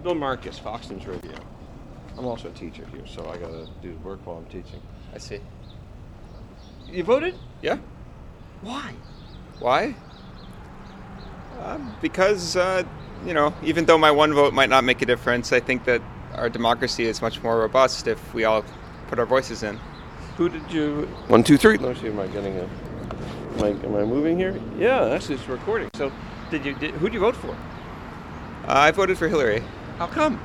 Bill Marcus, Fox News Radio. I'm also a teacher here, so I gotta do work while I'm teaching. I see. You voted? Yeah. Why? Why? Because, even though my one vote might not make a difference, I think that our democracy is much more robust if we all put our voices in. Who did you... 1, 2, 3. Let me see, am I moving here? Yeah, actually it's recording. So, who'd you vote for? I voted for Hillary. How come?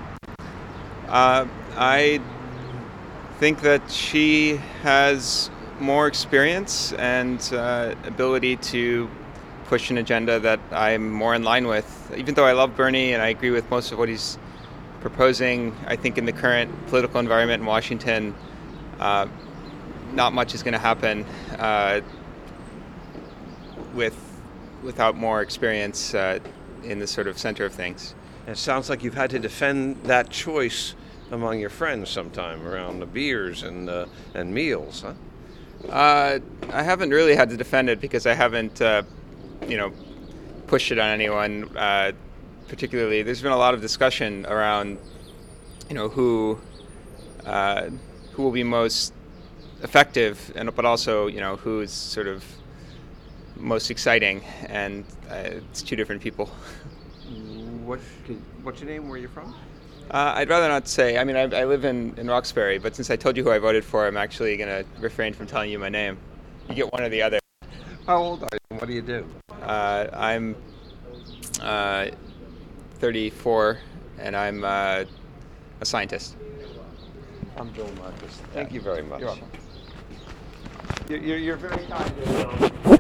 I think that she has more experience and ability to push an agenda that I'm more in line with. Even though I love Bernie and I agree with most of what he's proposing, I think in the current political environment in Washington, not much is going to happen without more experience in the sort of center of things. It sounds like you've had to defend that choice among your friends sometime around the beers and meals, huh? I haven't really had to defend it because I haven't, pushed it on anyone. Particularly, there's been a lot of discussion around, who will be most effective, but also, who's sort of most exciting, and it's two different people. What's your name? Where are you from? I'd rather not say. I mean, I live in Roxbury, but since I told you who I voted for, I'm actually going to refrain from telling you my name. You get one or the other. How old are you? What do you do? I'm 34, and I'm a scientist. I'm Joel Marcus. Thank you very much. You're welcome. You're very kind.